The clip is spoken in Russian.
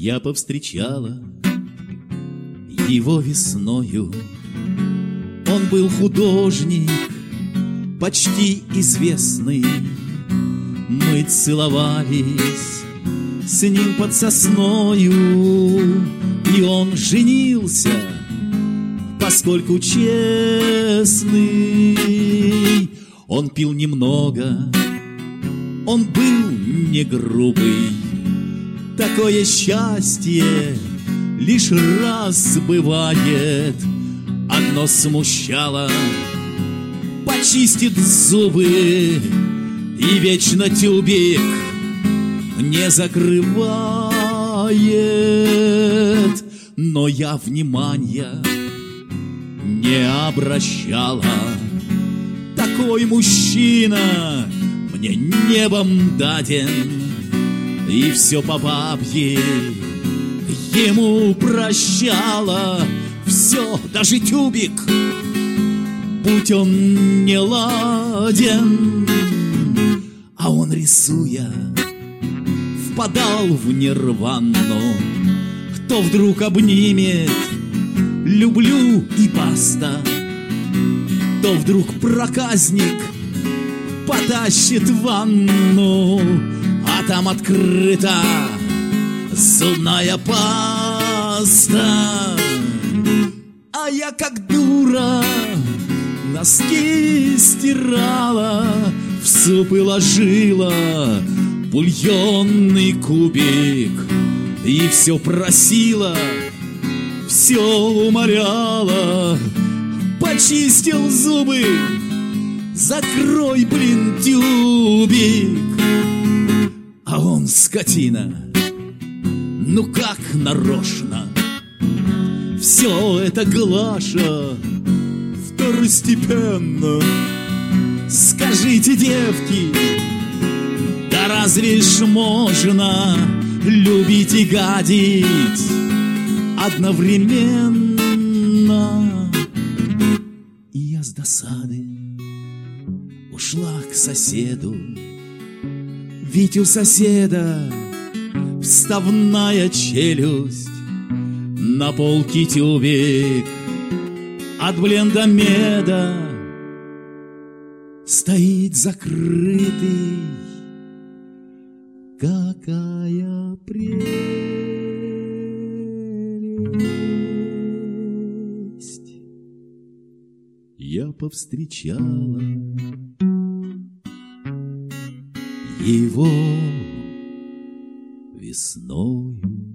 Я повстречала его весною. Он был художник, почти известный. Мы целовались с ним под сосною, и он женился, поскольку честный. Он пил немного, он был не грубый. Такое счастье лишь раз бывает. Одно смущало: почистит зубы и вечно тюбик не закрывает. Но я внимания не обращала. Такой мужчина мне небом даден, и все по бабье ему прощала. Все, даже тюбик, будь он не ладен. А он, рисуя, впадал в нирвану. Кто вдруг обнимет «люблю» и баста, то вдруг проказник потащит в ванну, а там открыта зубная паста. А я, как дура, носки стирала, в суп и ложила бульонный кубик, и все просила, все умоляла: почистил зубы, закрой, блин, тюбик. А он, скотина, ну как нарочно. Все это, Глаша, второстепенно. Скажите, девки, да разве ж можно любить и гадить одновременно? И я с досады ушла к соседу, ведь у соседа вставная челюсть, на полке тюбик от блендомеда стоит закрытый. Какая прелесть! Я повстречала его весною.